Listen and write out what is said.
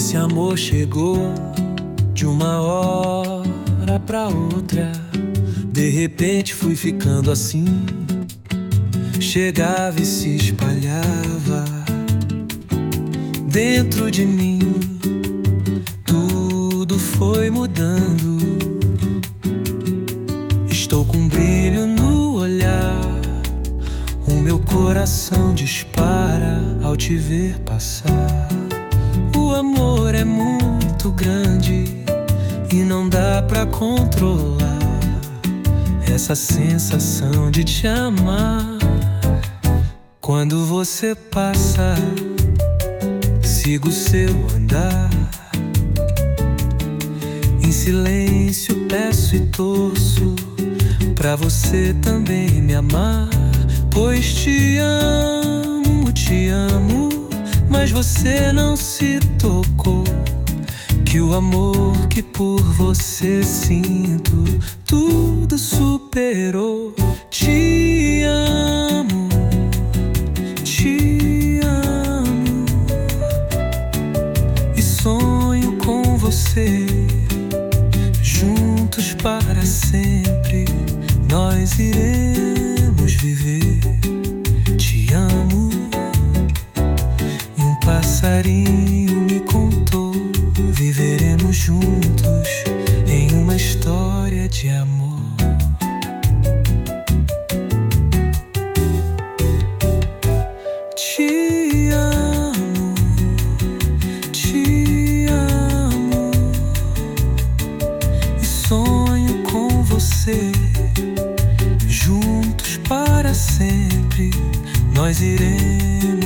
Esse amor chegou de uma hora pra outra. De repente fui ficando assim. Chegava e se espalhava dentro de mim. Tudo foi mudando. Estou com um brilho no olhar. O meu coração dispara ao te ver passar. O amor é muito grande e não dá pra controlar essa sensação de te amar. Quando você passa, sigo seu andar. Em silêncio peço e torço pra você também me amar. Pois te amo, mas você não se tocou que o amor que por você sinto tudo superou. Te amo, e sonho com você. Juntos para sempre nós iremos viver. Te amo. E um passarinho me contou: viveremos juntos em uma história de amor. Te amo, e sonho com você. Juntos para sempre nós iremos